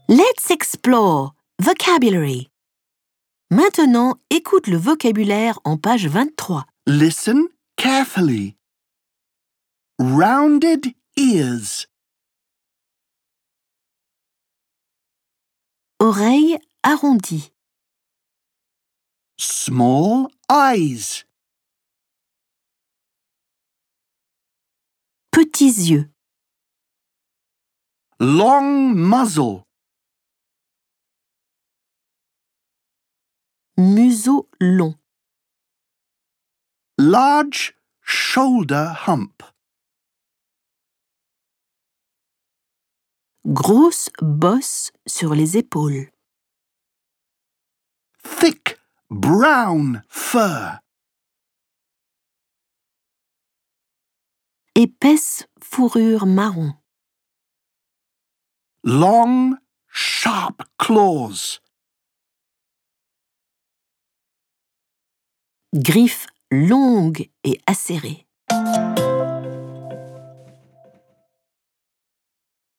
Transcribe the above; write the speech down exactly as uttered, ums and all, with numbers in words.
Let's explore vocabulary. Maintenant, écoute le vocabulaire en page vingt-trois. Listen carefully. Rounded ears. Oreilles arrondies. Small eyes. Petits yeux. Long muzzle. Museau long. Large shoulder hump. Grosse bosse sur les épaules. Thick brown fur. Épaisse fourrure marron. Long sharp claws. Griffes longues et acérées.